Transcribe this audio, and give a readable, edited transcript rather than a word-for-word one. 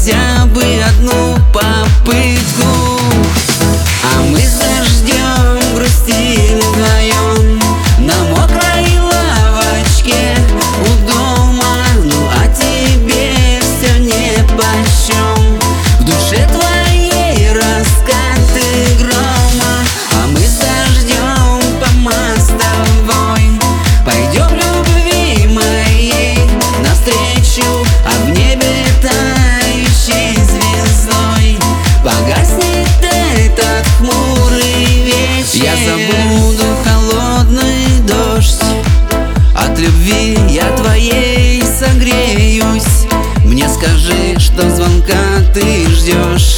хотя бы одну попытку. А мы с дождем грустили вдвоем на мокрой лавочке у дома. Ну а тебе все нипочем, в душе твоей раскаты грома. А мы с дождем по мостовой пойдем любви моей навстречу, а в небе тающей звездой погаснет этот хмурый вечер. Я забуду холодный дождь, от любви я твоей согреюсь. Мне скажи, что звонка ты ждешь.